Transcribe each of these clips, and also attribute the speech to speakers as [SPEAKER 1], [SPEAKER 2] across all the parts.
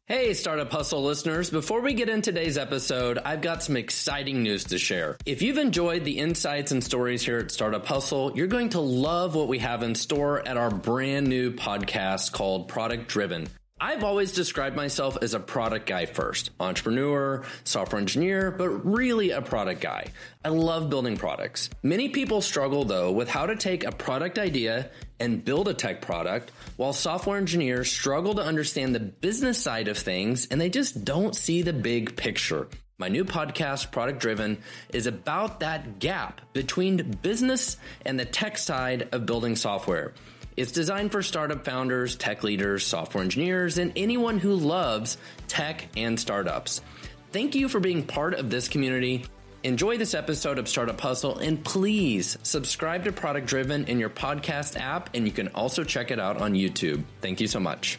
[SPEAKER 1] Hey, Startup Hustle listeners. Before we get into today's episode, I've got some exciting news to share. If you've enjoyed the insights and stories here at Startup Hustle, you're going to love what we have in store at our brand new podcast called Product Driven. I've always described myself as a product guy first, entrepreneur, software engineer, but really a product guy. I love building products. Many people struggle though with how to take a product idea and build a tech product, while software engineers struggle to understand the business side of things and they just don't see the big picture. My new podcast, Product Driven, is about that gap between business and the tech side of building software. It's designed for startup founders, tech leaders, software engineers, and anyone who loves tech and startups. Thank you for being part of this community. Enjoy this episode of Startup Hustle, and please subscribe to Product Driven in your podcast app, and you can also check it out on YouTube. Thank you so much.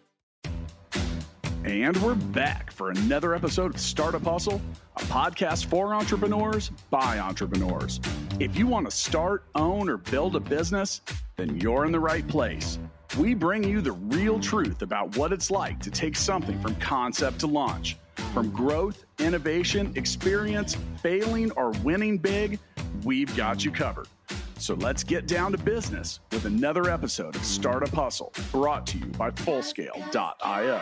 [SPEAKER 2] And we're back for another episode of Startup Hustle, a podcast for entrepreneurs by entrepreneurs. If you want to start, own, or build a business, then you're in the right place. We bring you the real truth about what it's like to take something from concept to launch. From growth, innovation, experience, failing, or winning big, we've got you covered. So let's get down to business with another episode of Startup Hustle, brought to you by Fullscale.io.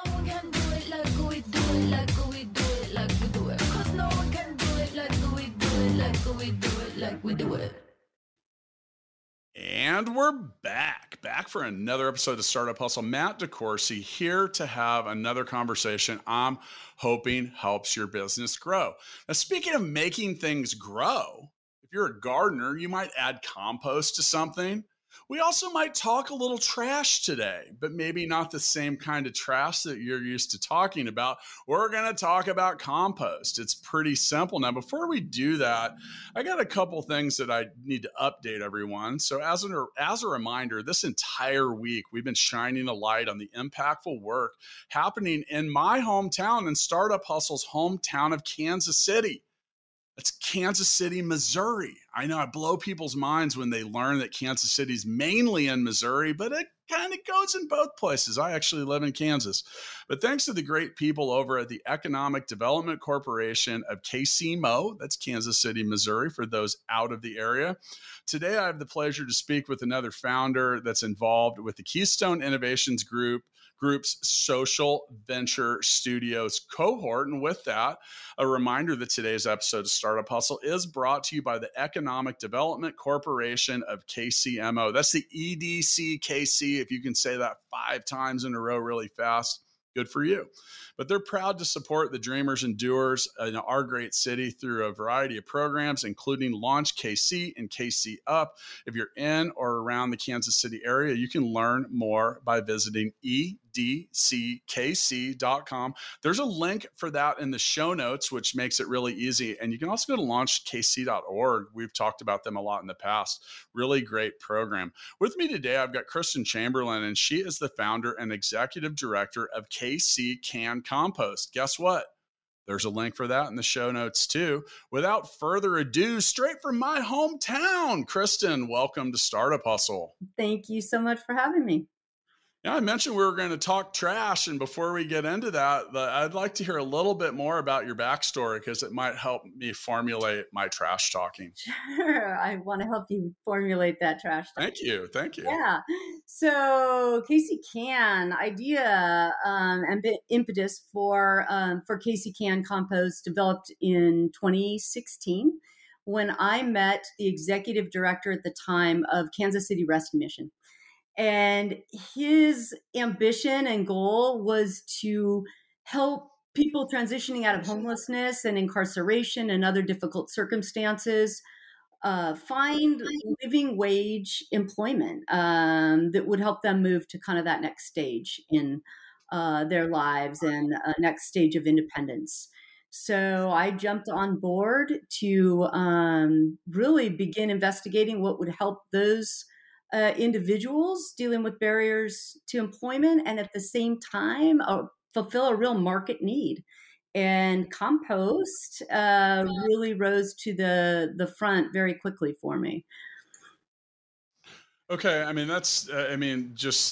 [SPEAKER 2] And we're back for another episode of Startup Hustle. Matt DeCoursey here to have another conversation I'm hoping helps your business grow. Now, speaking of making things grow, if you're a gardener, you might add compost to something. We also might talk a little trash today, but maybe not the same kind of trash that you're used to talking about. We're going to talk about compost. It's pretty simple. Now, before we do that, I got a couple things that I need to update everyone. So as a reminder, this entire week, we've been shining a light on the impactful work happening in my hometown and Startup Hustle's hometown of Kansas City. That's Kansas City, Missouri. I know I blow people's minds when they learn that Kansas City's mainly in Missouri, but it kind of goes in both places. I actually live in Kansas. But thanks to the great people over at the Economic Development Corporation of KCMO, that's Kansas City, Missouri, for those out of the area. Today, I have the pleasure to speak with another founder that's involved with the Keystone Innovations Group's Social Venture Studios cohort. And with that, a reminder that today's episode of Startup Hustle is brought to you by the Economic Development Corporation of KCMO. That's the EDCKC. If you can say that 5 times in a row really fast, good for you. But they're proud to support the dreamers and doers in our great city through a variety of programs, including Launch KC and KC Up. If you're in or around the Kansas City area, you can learn more by visiting edckc.com. There's a link for that in the show notes, which makes it really easy. And you can also go to launchkc.org. We've talked about them a lot in the past. Really great program. With me today, I've got Kristen Chamberlain, and she is the founder and executive director of KC Can Compost. Guess what? There's a link for that in the show notes too. Without further ado, straight from my hometown, Kristen, welcome to Startup Hustle.
[SPEAKER 3] Thank you so much for having me.
[SPEAKER 2] Yeah, I mentioned we were going to talk trash, and before we get into that, I'd like to hear a little bit more about your backstory because it might help me formulate my trash talking.
[SPEAKER 3] Sure, I want to help you formulate that trash talking.
[SPEAKER 2] Thank you.
[SPEAKER 3] Yeah, so KC Can idea and the impetus for KC Can Compost developed in 2016 when I met the executive director at the time of Kansas City Rescue Mission. And his ambition and goal was to help people transitioning out of homelessness and incarceration and other difficult circumstances find living wage employment that would help them move to kind of that next stage in their lives and next stage of independence. So I jumped on board to really begin investigating what would help those individuals dealing with barriers to employment and at the same time fulfill a real market need. And compost really rose to the front very quickly for me.
[SPEAKER 2] Okay. I mean, just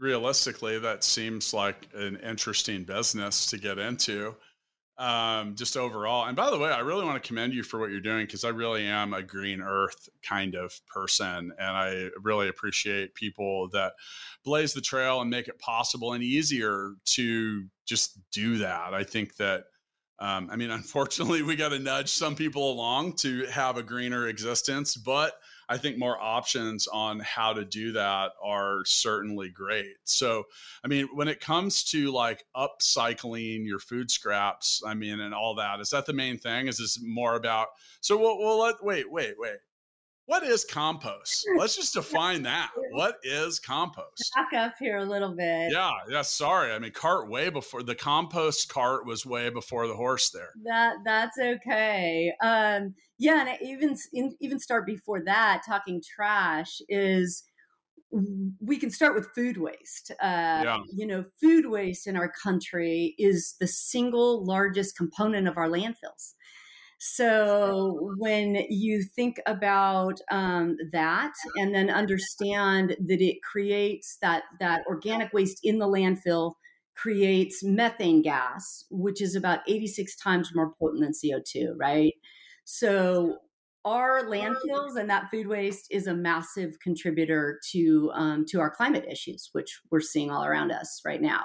[SPEAKER 2] realistically, that seems like an interesting business to get into, just overall. And by the way, I really want to commend you for what you're doing, because I really am a green earth kind of person. And I really appreciate people that blaze the trail and make it possible and easier to just do that. I think that, unfortunately, we got to nudge some people along to have a greener existence, but I think more options on how to do that are certainly great. So, when it comes to like upcycling your food scraps, and all that, is that the main thing? Is this more about, so wait. What is compost? Let's just define that. What is compost?
[SPEAKER 3] Back up here a little bit.
[SPEAKER 2] Yeah. Sorry. Cart way before the compost cart was way before the horse there.
[SPEAKER 3] That's okay. And even start before that. Talking trash is, we can start with food waste. Food waste in our country is the single largest component of our landfills. So when you think about that, and then understand that it creates that organic waste in the landfill creates methane gas, which is about 86 times more potent than CO2, right? So our landfills and that food waste is a massive contributor to our climate issues, which we're seeing all around us right now.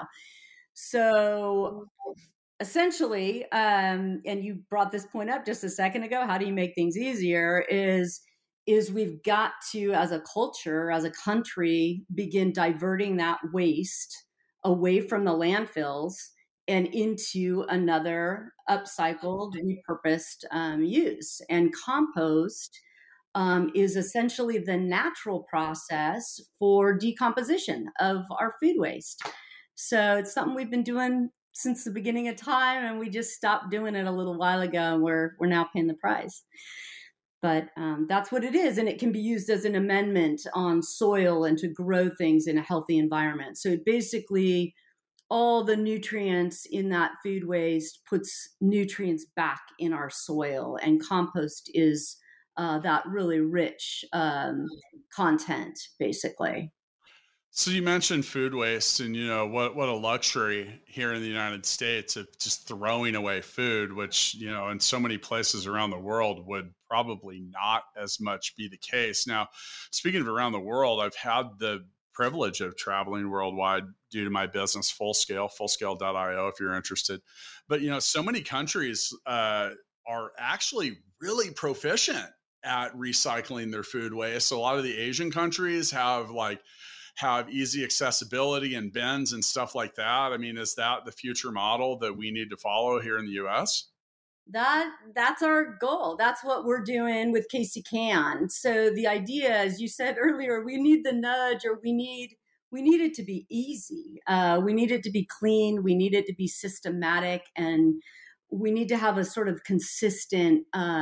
[SPEAKER 3] So essentially, and you brought this point up just a second ago, how do you make things easier, is we've got to, as a culture, as a country, begin diverting that waste away from the landfills and into another upcycled, repurposed use. And compost is essentially the natural process for decomposition of our food waste. So it's something we've been doing since the beginning of time, and we just stopped doing it a little while ago, and we're now paying the price. But that's what it is, and it can be used as an amendment on soil and to grow things in a healthy environment. So it basically, all the nutrients in that food waste puts nutrients back in our soil, and compost is that really rich content, basically.
[SPEAKER 2] So you mentioned food waste, and what a luxury here in the United States of just throwing away food, which in so many places around the world would probably not as much be the case. Now, speaking of around the world, I've had the privilege of traveling worldwide due to my business, Fullscale.io, if you're interested. But so many countries are actually really proficient at recycling their food waste. So a lot of the Asian countries have easy accessibility and bins and stuff like that. Is that the future model that we need to follow here in the US?
[SPEAKER 3] That's our goal. That's what we're doing with Casey Can. So the idea, as you said earlier, we need the nudge, or we need it to be easy. We need it to be clean. We need it to be systematic, and we need to have a sort of consistent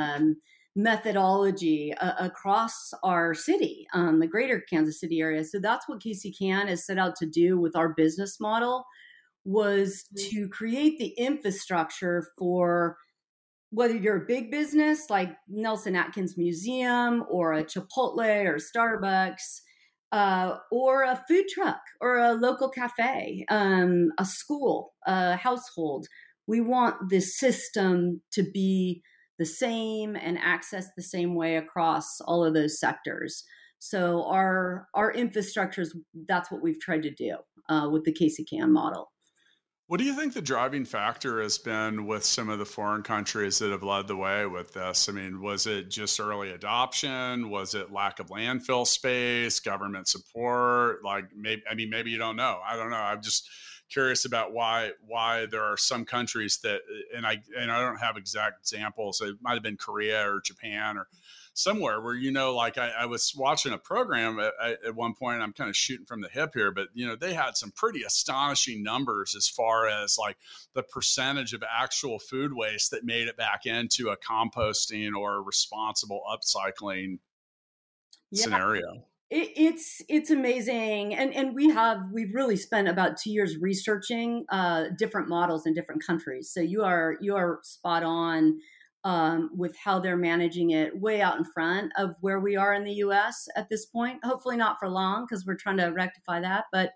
[SPEAKER 3] methodology across our city, the greater Kansas City area. So that's what Casey Can has set out to do with our business model, was to create the infrastructure for, whether you're a big business like Nelson Atkins Museum or a Chipotle or Starbucks, or a food truck or a local cafe, a school, a household. We want this system to be the same and access the same way across all of those sectors. So our infrastructures, that's what we've tried to do with the Casey Can model.
[SPEAKER 2] What do you think the driving factor has been with some of the foreign countries that have led the way with this? Was it just early adoption? Was it lack of landfill space, government support? Maybe you don't know. I don't know. I'm just curious about why there are some countries that, and I don't have exact examples. It might have been Korea or Japan or somewhere where, I was watching a program at one point, and I'm kind of shooting from the hip here, but, they had some pretty astonishing numbers as far as the percentage of actual food waste that made it back into a composting or responsible upcycling scenario.
[SPEAKER 3] It's amazing. And we've really spent about 2 years researching different models in different countries. So you are spot on with how they're managing it, way out in front of where we are in the US at this point. Hopefully not for long, because we're trying to rectify that. But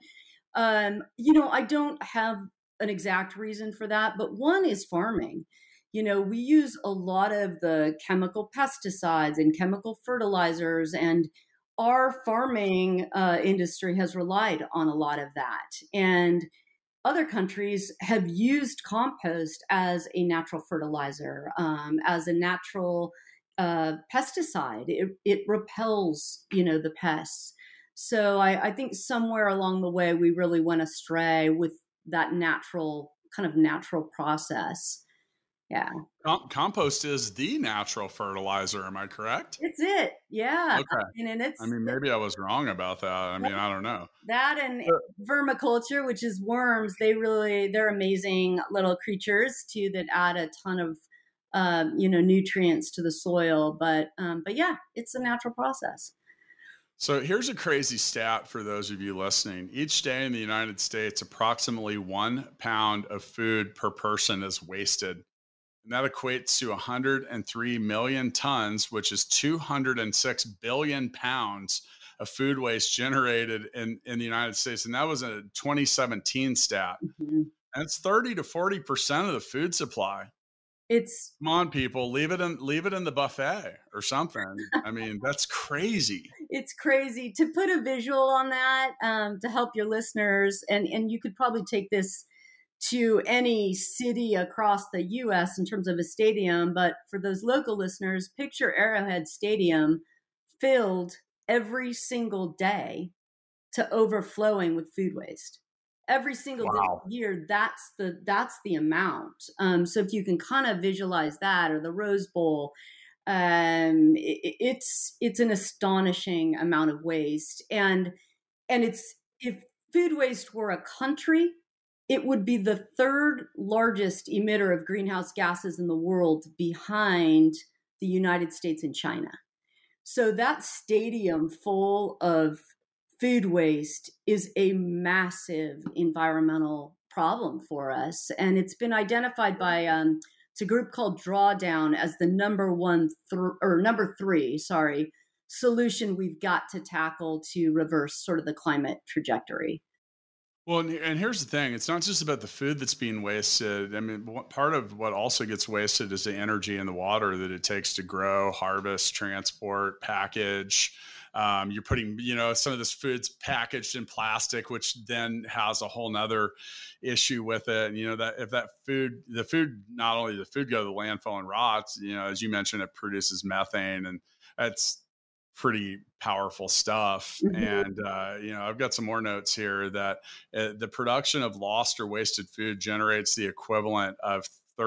[SPEAKER 3] I don't have an exact reason for that, but one is farming. We use a lot of the chemical pesticides and chemical fertilizers, and our farming industry has relied on a lot of that. And other countries have used compost as a natural fertilizer, as a natural pesticide. It repels, the pests. So I think somewhere along the way, we really went astray with that natural process. Yeah.
[SPEAKER 2] Compost is the natural fertilizer. Am I correct?
[SPEAKER 3] It's it. Yeah.
[SPEAKER 2] Okay.
[SPEAKER 3] And it's,
[SPEAKER 2] I mean, maybe I was wrong about that. I mean, I don't know.
[SPEAKER 3] that and vermiculture, which is worms, they're amazing little creatures too that add a ton of nutrients to the soil. But yeah, it's a natural process.
[SPEAKER 2] So here's a crazy stat for those of you listening. Each day in the United States, approximately 1 pound of food per person is wasted. And that equates to 103 million tons, which is 206 billion pounds of food waste generated in the United States. And that was a 2017 stat.
[SPEAKER 3] Mm-hmm.
[SPEAKER 2] And it's 30 to 40% of the food supply. Come on, people, leave it in the buffet or something. I mean, that's crazy.
[SPEAKER 3] It's crazy. To put a visual on that, to help your listeners, and you could probably take this to any city across the U.S. in terms of a stadium, but for those local listeners, picture Arrowhead Stadium filled every single day to overflowing with food waste. Every single day of the year, that's the amount. So if you can kind of visualize that, or the Rose Bowl, it's an astonishing amount of waste. And it's, if food waste were a country, it would be the third largest emitter of greenhouse gases in the world, behind the United States and China. So that stadium full of food waste is a massive environmental problem for us. And it's been identified by it's a group called Drawdown as the number three solution we've got to tackle to reverse sort of the climate trajectory.
[SPEAKER 2] Well, and here's the thing. It's not just about the food that's being wasted. I mean, part of what also gets wasted is the energy and the water that it takes to grow, harvest, transport, package. You're putting, some of this food's packaged in plastic, which then has a whole nother issue with it. And, that if the food, not only the food go to the landfill and rots, as you mentioned, it produces methane, and that's pretty powerful stuff. Mm-hmm. And, I've got some more notes here that the production of lost or wasted food generates the equivalent of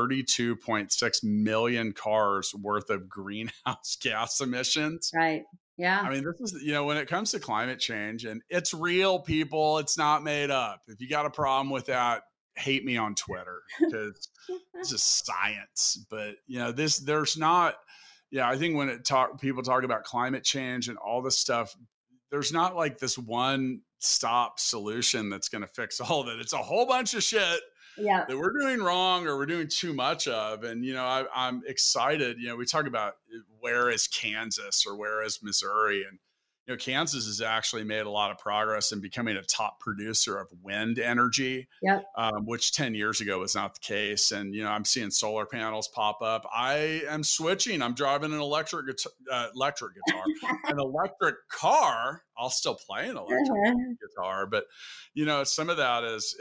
[SPEAKER 2] 32.6 million cars worth of greenhouse gas emissions.
[SPEAKER 3] Right. Yeah.
[SPEAKER 2] I mean, this is, when it comes to climate change, and it's real, people, it's not made up. If you got a problem with that, hate me on Twitter, because this is science. But, there's not, I think when people talk about climate change and all this stuff, there's not like this one stop solution that's going to fix all of it. It's a whole bunch of shit that we're doing wrong or we're doing too much of. And, I'm excited. We talk about where is Kansas or where is Missouri, and Kansas has actually made a lot of progress in becoming a top producer of wind energy, which 10 years ago was not the case. And, I'm seeing solar panels pop up. I am switching. I'm driving an electric guitar, an electric car. I'll still play an electric guitar, but, some of that is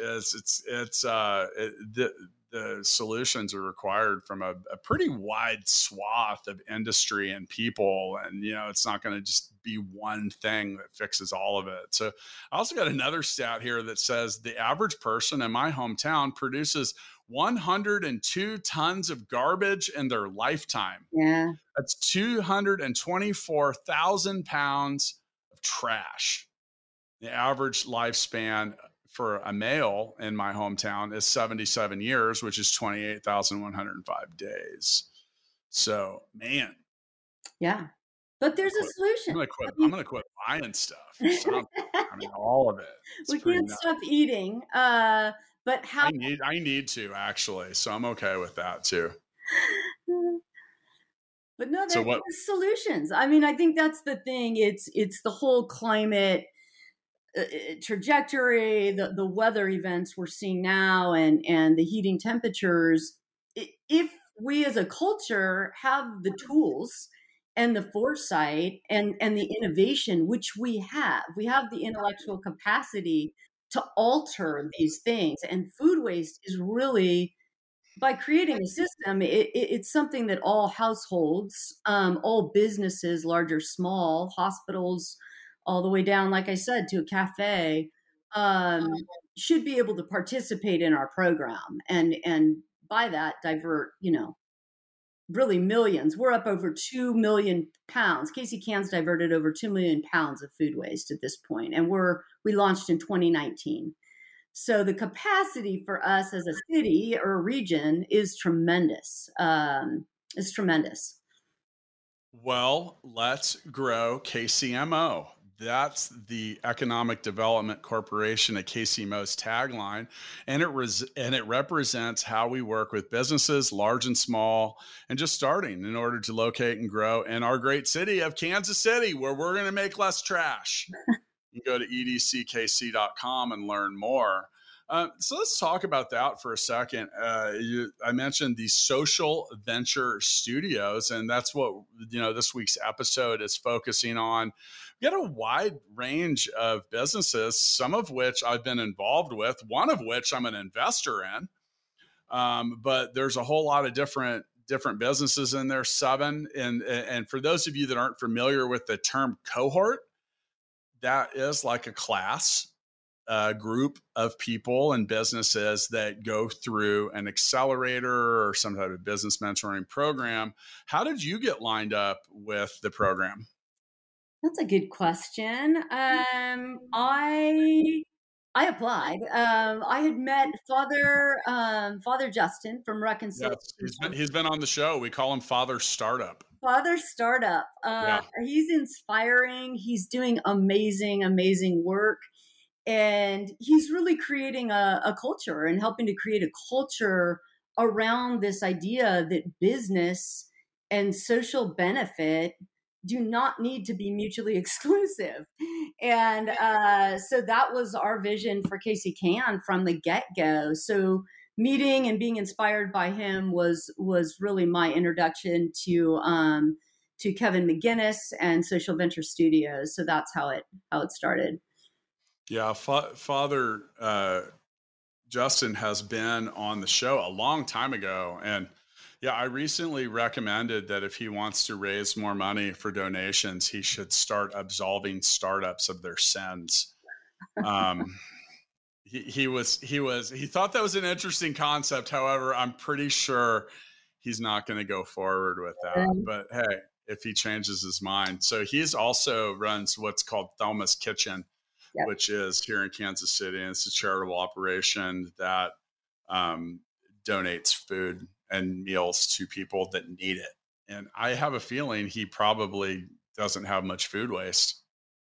[SPEAKER 2] the solutions are required from a pretty wide swath of industry and people. And, it's not going to just be one thing that fixes all of it. So I also got another stat here that says the average person in my hometown produces 102 tons of garbage in their lifetime.
[SPEAKER 3] Yeah.
[SPEAKER 2] That's 224,000 pounds of trash. The average lifespan for a male in my hometown is 77 years, which is 28,105 days. So, man.
[SPEAKER 3] Yeah. But there's a solution.
[SPEAKER 2] I'm going to quit buying stuff. All of it.
[SPEAKER 3] We can't stop eating. But how
[SPEAKER 2] I need to, actually. So I'm okay with that too.
[SPEAKER 3] But no, there's solutions. I mean, I think that's the thing. It's the whole climate trajectory, the weather events we're seeing now, and the heating temperatures, if we as a culture have the tools and the foresight and the innovation, which we have the intellectual capacity to alter these things. And food waste is really, by creating a system, it's something that all households, all businesses, large or small, hospitals, all the way down, like I said, to a cafe, should be able to participate in our program, and by that divert, really millions. We're up over 2 million pounds. Casey Can's diverted over 2 million pounds of food waste at this point, and we launched in 2019. So the capacity for us as a city or a region is tremendous. It's tremendous.
[SPEAKER 2] Well, let's grow KCMO. That's the Economic Development Corporation at KCMO's tagline, and it represents how we work with businesses, large and small, and just starting in order to locate and grow in our great city of Kansas City, where we're going to make less trash. You can go to edckc.com and learn more. So let's talk about that for a second. I mentioned the Social Venture Studios, and that's what this week's episode is focusing on. We got a wide range of businesses, some of which I've been involved with, one of which I'm an investor in. But there's a whole lot of different businesses in there, 7. And for those of you that aren't familiar with the term cohort, that is like a class, group of people and businesses that go through an accelerator or some type of business mentoring program. How did you get lined up with the program?
[SPEAKER 3] That's a good question. I applied. I had met Father Justin from Reconciliation.
[SPEAKER 2] Yes, he's been on the show. We call him Father Startup.
[SPEAKER 3] Father Startup.
[SPEAKER 2] Yeah.
[SPEAKER 3] He's inspiring. He's doing amazing work. And he's really creating a culture and helping to create a culture around this idea that business and social benefit do not need to be mutually exclusive. And so that was our vision for Casey Can from the get-go. So meeting and being inspired by him was really my introduction to Kevin McGinnis and Social Venture Studios. So that's how it started.
[SPEAKER 2] Yeah, Father Justin has been on the show a long time ago. And yeah, I recently recommended that if he wants to raise more money for donations, he should start absolving startups of their sins. He thought that was an interesting concept. However, I'm pretty sure he's not going to go forward with that. But hey, if he changes his mind. So he's also runs what's called Thelma's Kitchen, yep, which is here in Kansas City. And it's a charitable operation that donates food and meals to people that need it. And I have a feeling he probably doesn't have much food waste.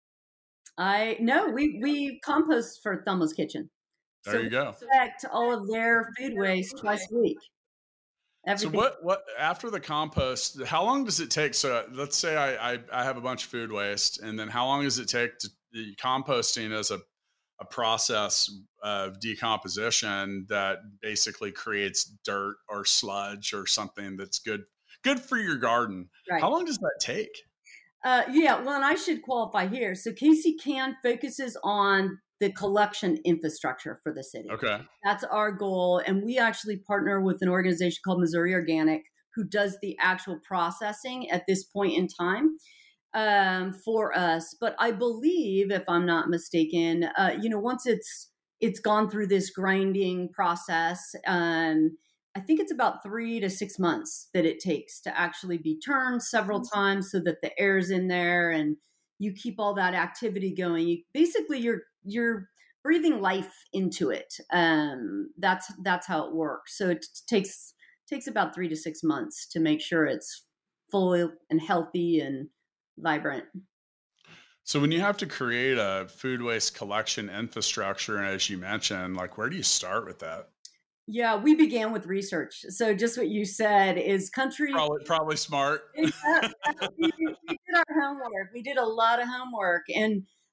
[SPEAKER 3] We compost for Thelma's Kitchen.
[SPEAKER 2] There you go.
[SPEAKER 3] We collect all of their food waste twice a week.
[SPEAKER 2] So what after the compost, how long does it take? So let's say I have a bunch of food waste, and then how long does it take to composting as a process of decomposition that basically creates dirt or sludge or something that's good for your garden? Right. How long does that take?
[SPEAKER 3] Well, and I should qualify here. So Casey Can focuses on the collection infrastructure for the city. Okay. That's our goal. And we actually partner with an organization called Missouri Organic, who does the actual processing at this point in time for us. But I believe, if I'm not mistaken, once it's gone through this grinding process, I think it's about 3 to 6 months that it takes to actually be turned several times so that the air's in there and you keep all that activity going. You're breathing life into it. That's how it works. So it takes about 3 to 6 months to make sure it's full and healthy and vibrant.
[SPEAKER 2] So when you have to create a food waste collection infrastructure, as you mentioned, like where do you start with that?
[SPEAKER 3] Yeah, we began with research. So just what you said is country.
[SPEAKER 2] Probably smart.
[SPEAKER 3] We did our homework. We did a lot of homework. And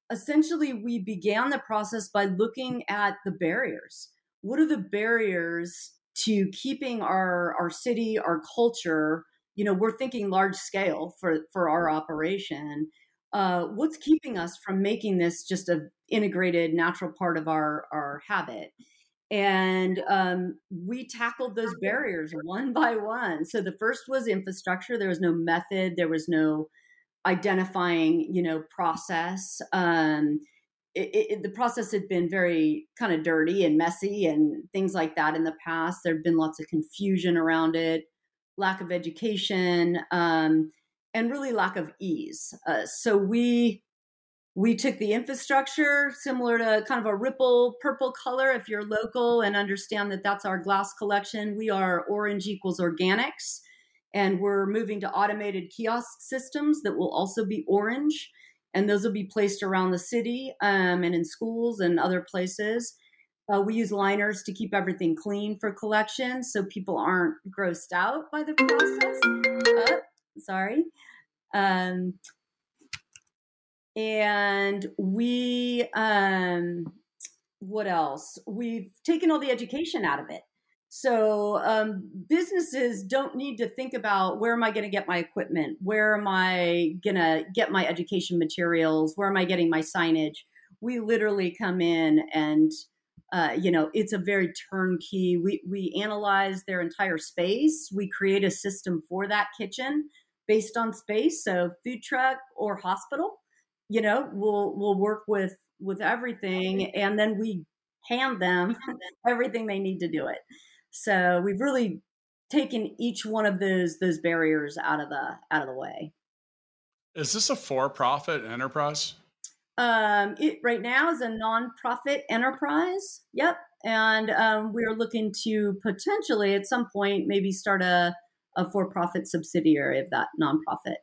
[SPEAKER 3] essentially we began the process by looking at the barriers. What are the barriers to keeping our city, our culture? We're thinking large scale for our operation. What's keeping us from making this just an integrated natural part of our habit? And we tackled those barriers one by one. So the first was infrastructure. There was no method. There was no identifying, process. The process had been very kind of dirty and messy and things like that in the past. There had been lots of confusion around it, lack of education, and really lack of ease. So we took the infrastructure, similar to kind of a ripple purple color if you're local and understand that that's our glass collection. We are Orange Equals Organics, and we're moving to automated kiosk systems that will also be orange. And those will be placed around the city and in schools and other places. We use liners to keep everything clean for collection so people aren't grossed out by the process. Sorry. And we, what else? We've taken all the education out of it. So businesses don't need to think about where am I going to get my equipment? Where am I going to get my education materials? Where am I getting my signage? We literally come in and, it's a very turnkey. We analyze their entire space. We create a system for that kitchen based on space. So food truck or hospital, we'll work with everything, and then we hand them everything they need to do it. So we've really taken each one of those barriers out of the way.
[SPEAKER 2] Is this a for-profit enterprise?
[SPEAKER 3] It right now is a nonprofit enterprise. Yep. And we're looking to potentially at some point maybe start a for-profit subsidiary of that nonprofit.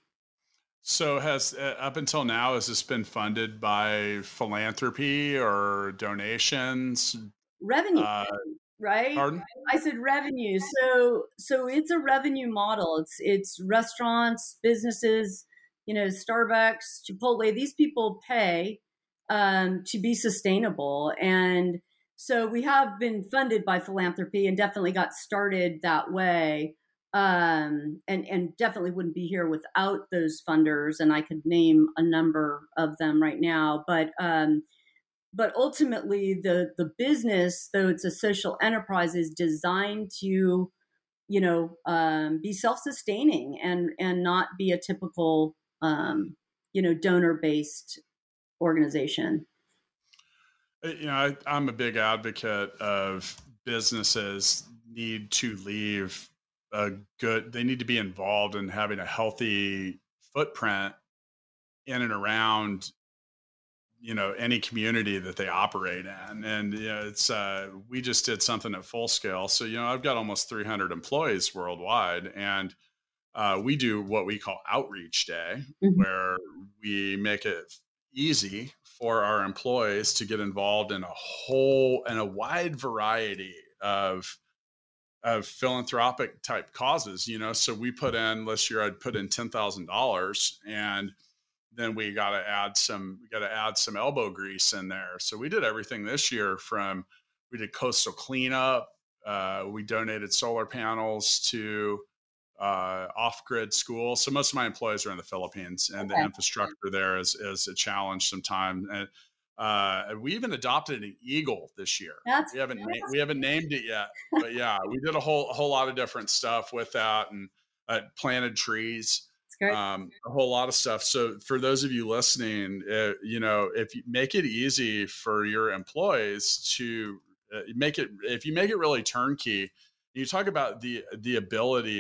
[SPEAKER 2] So has up until now, has this been funded by philanthropy or donations?
[SPEAKER 3] Revenue, right?
[SPEAKER 2] Pardon?
[SPEAKER 3] I said revenue. So it's a revenue model. It's restaurants, businesses, Starbucks, Chipotle. These people pay to be sustainable, and so we have been funded by philanthropy and definitely got started that way. And definitely wouldn't be here without those funders. And I could name a number of them right now, but ultimately the business, though it's a social enterprise, is designed to, be self-sustaining and not be a typical, donor-based organization.
[SPEAKER 2] I'm a big advocate of businesses need to leave they need to be involved in having a healthy footprint in and around, any community that they operate in. And, it's, we just did something at Full Scale. So, I've got almost 300 employees worldwide, and we do what we call Outreach Day, where we make it easy for our employees to get involved in a wide variety of philanthropic type causes, so we put in, last year I'd put in $10,000, and then we got to add some elbow grease in there. So we did everything this year we did coastal cleanup. We donated solar panels to off-grid schools. So most of my employees are in the Philippines, and the infrastructure there is a challenge sometimes. And we even adopted an eagle this year. We haven't named it yet, but yeah, we did a whole lot of different stuff with that, and planted trees, a whole lot of stuff. So for those of you listening, if you make it easy for your employees to if you make it really turnkey, you talk about the ability,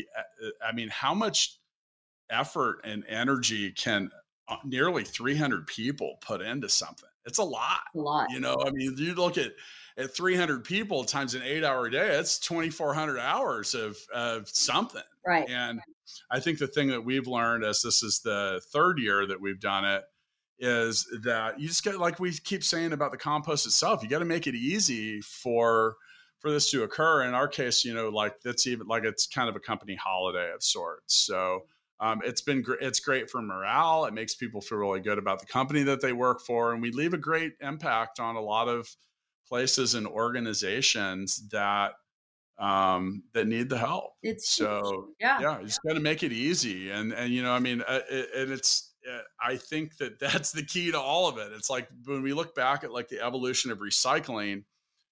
[SPEAKER 2] how much effort and energy can nearly 300 people put into something. It's a lot. You look at 300 people times an 8-hour day, it's 2,400 hours of something.
[SPEAKER 3] Right.
[SPEAKER 2] And I think the thing that we've learned, as this is the third year that we've done it, is that you just got, like we keep saying about the compost itself, you got to make it easy for this to occur. In our case, that's even it's kind of a company holiday of sorts. So It's great for morale. It makes people feel really good about the company that they work for, and we leave a great impact on a lot of places and organizations that that need the help.
[SPEAKER 3] It's
[SPEAKER 2] So yeah, you just got to make it easy, and I mean, and it's. I think that's the key to all of it. It's like when we look back at like the evolution of recycling,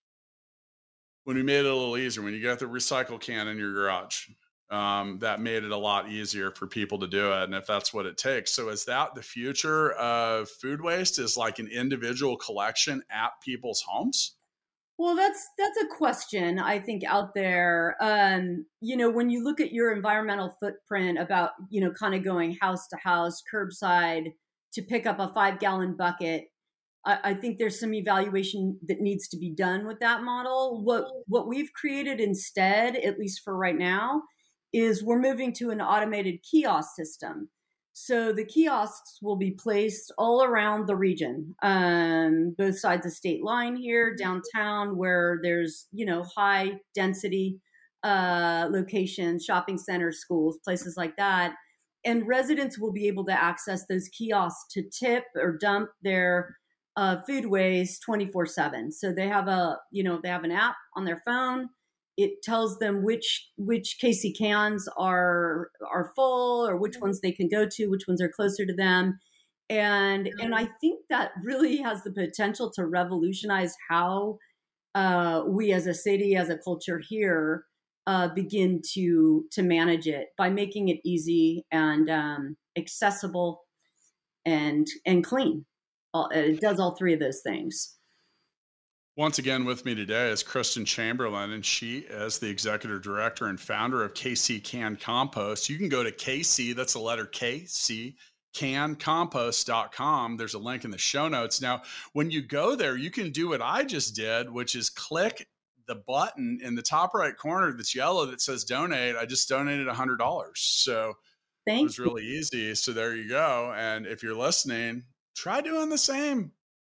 [SPEAKER 2] when we made it a little easier, when you got the recycle can in your garage, that made it a lot easier for people to do it. And if that's what it takes. So is that the future of food waste, is like an individual collection at people's homes?
[SPEAKER 3] Well, that's a question I think out there. When you look at your environmental footprint about, kind of going house to house, curbside to pick up a 5-gallon bucket, I think there's some evaluation that needs to be done with that model. What we've created instead, at least for right now, is we're moving to an automated kiosk system. So the kiosks will be placed all around the region, both sides of state line here, downtown, where there's, high density locations, shopping centers, schools, places like that. And residents will be able to access those kiosks to tip or dump their food waste 24/7. So they have they have an app on their phone. It tells them which KC cans are full, or which ones they can go to, which ones are closer to them. And I think that really has the potential to revolutionize how we as a city, as a culture here, begin to manage it by making it easy and accessible and clean. It does all three of those things.
[SPEAKER 2] Once again with me today is Kristen Chamberlain, and she is the executive director and founder of KC Can Compost. You can go to KC, that's the letter KC, cancompost.com. There's a link in the show notes. Now, when you go there, you can do what I just did, which is click the button in the top right corner that's yellow that says donate. I just donated $100. So it was really easy. So there you go. And if you're listening, try doing the same.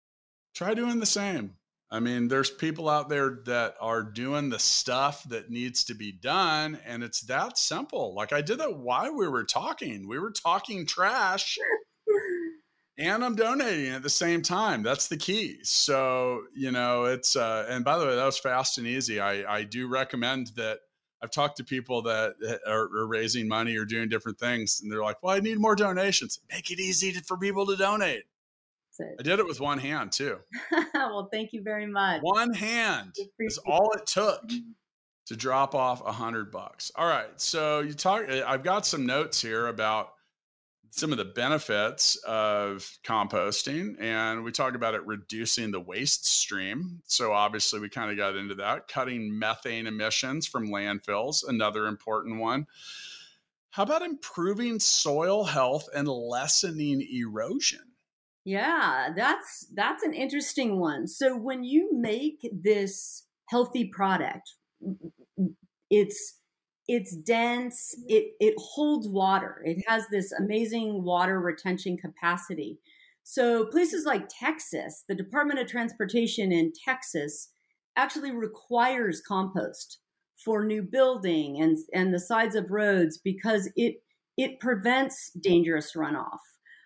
[SPEAKER 2] I mean, there's people out there that are doing the stuff that needs to be done, and it's that simple. Like, I did that while we were talking. We were talking trash, and I'm donating at the same time. That's the key. So, it's, and by the way, that was fast and easy. I do recommend that. I've talked to people that are raising money or doing different things, and they're like, well, I need more donations. Make it easy for people to donate. I did it with one hand too.
[SPEAKER 3] Well, thank you very much.
[SPEAKER 2] One hand is all it took to drop off $100. All right. So I've got some notes here about some of the benefits of composting, and we talk about it reducing the waste stream. So obviously we kind of got into that. Cutting methane emissions from landfills, another important one. How about improving soil health and lessening erosion?
[SPEAKER 3] Yeah, that's an interesting one. So when you make this healthy product, it's dense, it holds water. It has this amazing water retention capacity. So places like Texas, the Department of Transportation in Texas actually requires compost for new building and the sides of roads because it prevents dangerous runoff.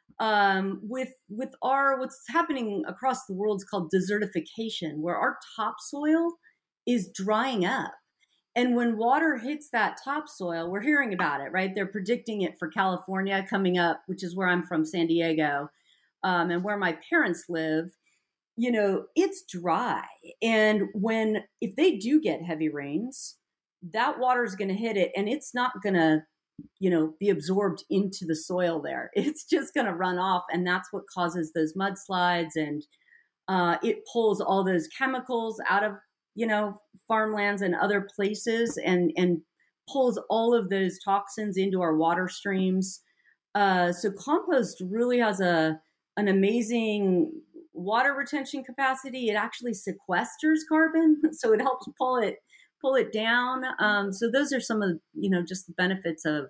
[SPEAKER 3] What's happening across the world is called desertification, where our topsoil is drying up. And when water hits that topsoil, we're hearing about it, right? They're predicting it for California coming up, which is where I'm from, San Diego, and where my parents live. It's dry. And if they do get heavy rains, that water is going to hit it, and it's not going to be absorbed into the soil there. It's just going to run off. And that's what causes those mudslides. And it pulls all those chemicals out of, farmlands and other places and pulls all of those toxins into our water streams. So compost really has an amazing water retention capacity. It actually sequesters carbon. So it helps pull it down. So those are some of, just the benefits of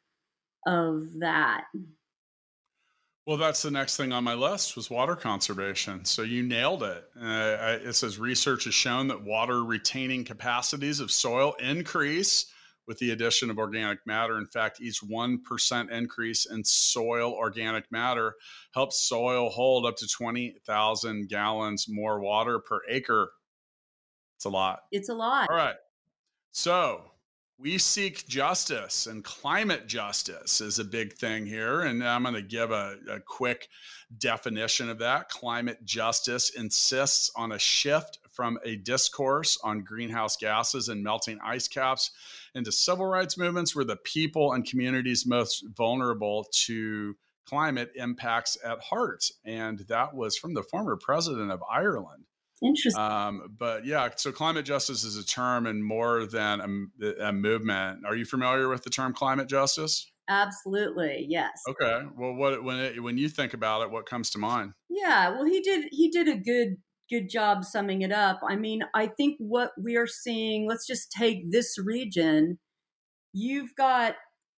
[SPEAKER 3] that.
[SPEAKER 2] Well, that's the next thing on my list was water conservation. So you nailed it. It says research has shown that water retaining capacities of soil increase with the addition of organic matter. In fact, each 1% increase in soil organic matter helps soil hold up to 20,000 gallons more water per acre. It's a lot.
[SPEAKER 3] It's a lot.
[SPEAKER 2] All right. So we seek justice, and climate justice is a big thing here. And I'm going to give a quick definition of that. Climate justice insists on a shift from a discourse on greenhouse gases and melting ice caps into civil rights movements where the people and communities most vulnerable to climate impacts at heart. And that was from the former president of Ireland.
[SPEAKER 3] Interesting.
[SPEAKER 2] But yeah, so climate justice is a term and more than a movement. Are you familiar with the term climate justice?
[SPEAKER 3] Absolutely, yes.
[SPEAKER 2] Okay. Well, when you think about it, what comes to mind?
[SPEAKER 3] Yeah, well, he did a good job summing it up. I mean, I think what we are seeing, let's just take this region. You've got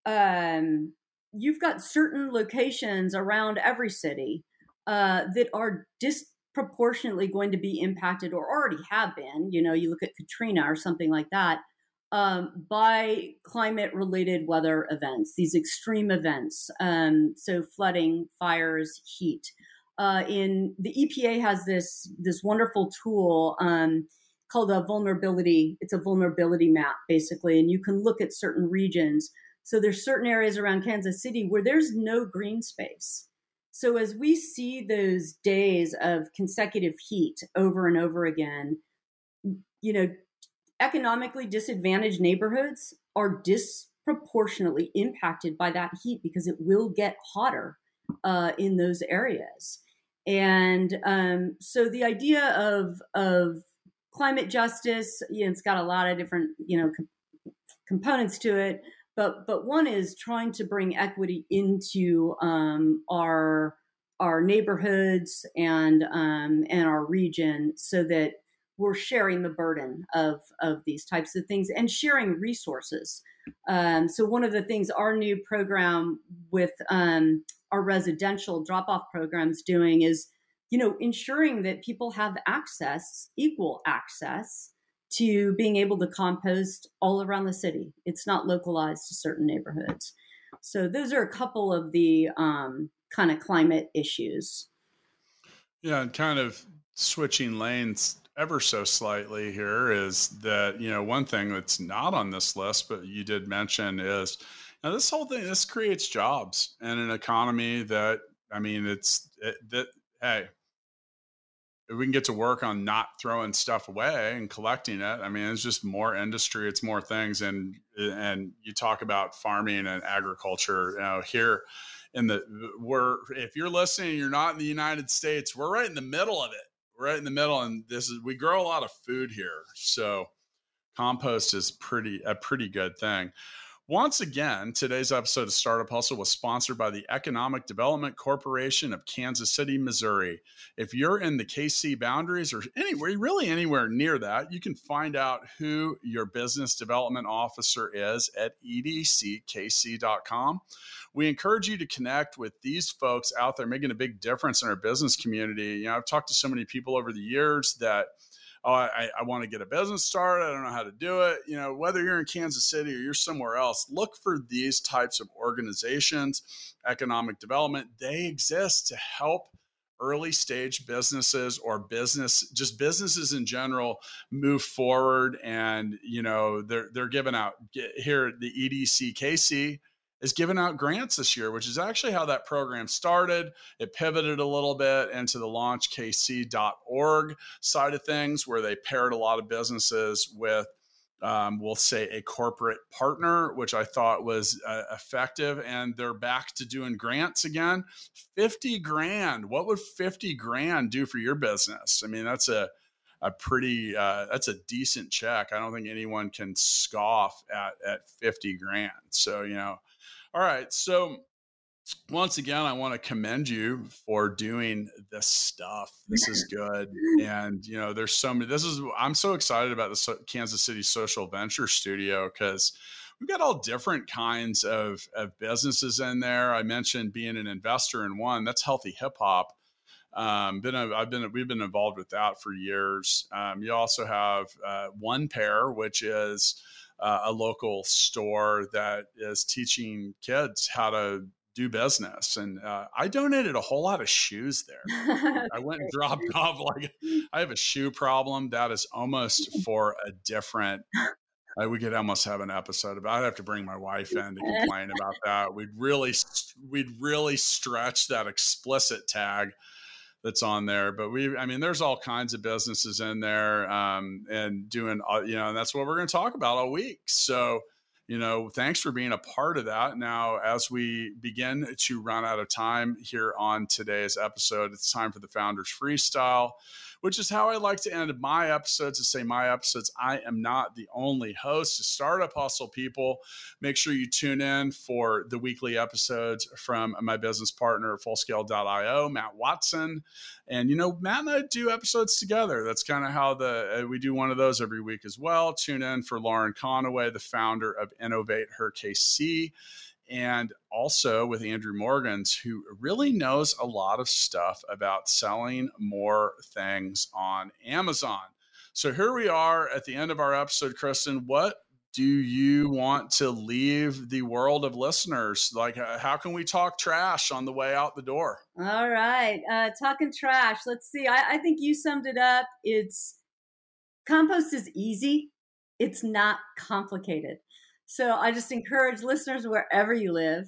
[SPEAKER 3] certain locations around every city that are disproportionately going to be impacted, or already have been. You know, you look at Katrina or something like that, by climate-related weather events, these extreme events. So flooding, fires, heat. In the EPA has this wonderful tool called a vulnerability. It's a vulnerability map, basically, and you can look at certain regions. So there's certain areas around Kansas City where there's no green space. So as we see those days of consecutive heat over and over again, you know, economically disadvantaged neighborhoods are disproportionately impacted by that heat because it will get hotter in those areas. And so the idea of climate justice, you know, it's got a lot of different, you know, components to it. But one is trying to bring equity into our neighborhoods and our region, so that we're sharing the burden of these types of things and sharing resources. So one of the things our new program with our residential drop-off programs doing is, you know, ensuring that people have equal access to being able to compost all around the city. It's not localized to certain neighborhoods. So those are a couple of the kind of climate issues.
[SPEAKER 2] Yeah, and kind of switching lanes ever so slightly here is that, you know, one thing that's not on this list, but you did mention is, now this whole thing, this creates jobs and an economy that, I mean, hey, if we can get to work on not throwing stuff away and collecting it, I mean, it's just more industry, it's more things. And you talk about farming and agriculture, you know, here if you're listening, you're not in the United States, we're right in the middle of it. We're right in the middle. And we grow a lot of food here. So compost is a pretty good thing. Once again, today's episode of Startup Hustle was sponsored by the Economic Development Corporation of Kansas City, Missouri. If you're in the KC boundaries or anywhere near that, you can find out who your business development officer is at edckc.com. We encourage you to connect with these folks out there making a big difference in our business community. You know, I've talked to so many people over the years that, I want to get a business started. I don't know how to do it. You know, whether you're in Kansas City or you're somewhere else, look for these types of organizations, economic development. They exist to help early stage businesses or businesses in general move forward. And, you know, they're giving out here, the EDCKC is giving out grants this year, which is actually how that program started. It pivoted a little bit into the launchkc.org side of things, where they paired a lot of businesses with, we'll say, a corporate partner, which I thought was effective. And they're back to doing grants again. 50 grand. What would 50 grand do for your business? I mean, that's a decent check. I don't think anyone can scoff at 50 grand. So, you know, all right. So once again, I want to commend you for doing this stuff. This is good. And, you know, I'm so excited about the Kansas City Social Venture Studio, because we've got all different kinds of businesses in there. I mentioned being an investor in one, that's Healthy Hip Hop. We've been involved with that for years. You also have One Pair, which is a local store that is teaching kids how to do business. And I donated a whole lot of shoes there. I went and dropped off, like, I have a shoe problem that is almost for a different, we could almost have an episode about it. I'd have to bring my wife in to complain about that. We'd really stretch that explicit tag that's on there. But there's all kinds of businesses in there and doing, and that's what we're going to talk about all week. So, thanks for being a part of that. Now, as we begin to run out of time here on today's episode, it's time for the Founders Freestyle, which is how I like to end my episodes, to say my episodes. I am not the only host. To Startup Hustle people, make sure you tune in for the weekly episodes from my business partner at Fullscale.io, Matt Watson. And, Matt and I do episodes together. That's kind of how we do one of those every week as well. Tune in for Lauren Conaway, the founder of Innovate Her KC. And also with Andrew Morgans, who really knows a lot of stuff about selling more things on Amazon. So here we are at the end of our episode. Kristen, what do you want to leave the world of listeners? Like, how can we talk trash on the way out the door?
[SPEAKER 3] All right. Talking trash. Let's see. I think you summed it up. Compost is easy. It's not complicated. So I just encourage listeners wherever you live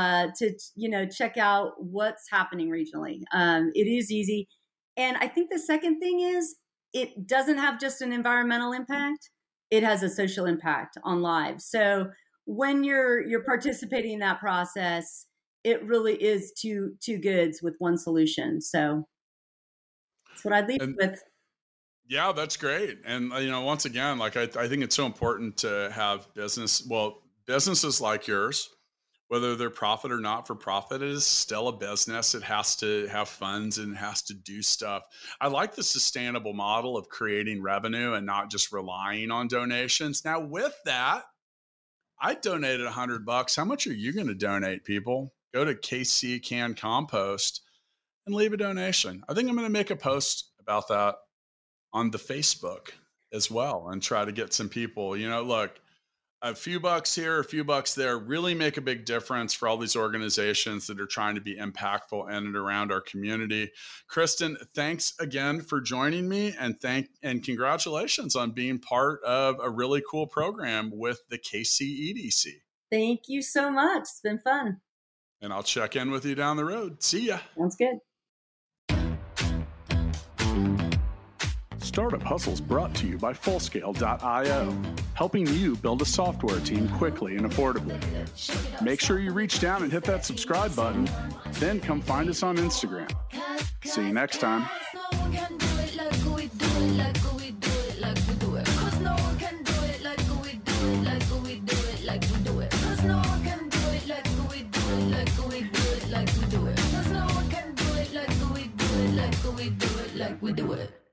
[SPEAKER 3] to check out what's happening regionally. It is easy. And I think the second thing is it doesn't have just an environmental impact. It has a social impact on lives. So when you're participating in that process, it really is two goods with one solution. So that's what I'd leave with.
[SPEAKER 2] Yeah, that's great. And, once again, like, I think it's so important to have businesses like yours, whether they're profit or not for profit, it is still a business. It has to have funds and it has to do stuff. I like the sustainable model of creating revenue and not just relying on donations. Now, with that, I donated $100. How much are you going to donate, people? Go to KC Can Compost and leave a donation. I think I'm going to make a post about that on the Facebook as well and try to get some people, look, a few bucks here, a few bucks there really make a big difference for all these organizations that are trying to be impactful in and around our community. Kristen, thanks again for joining me and congratulations on being part of a really cool program with the KC EDC.
[SPEAKER 3] Thank you so much. It's been fun.
[SPEAKER 2] And I'll check in with you down the road. See ya.
[SPEAKER 3] Sounds good.
[SPEAKER 2] Startup Hustles brought to you by Fullscale.io, helping you build a software team quickly and affordably. Make sure you reach down and hit that subscribe button, then come find us on Instagram. See you next time.
[SPEAKER 4] We do it.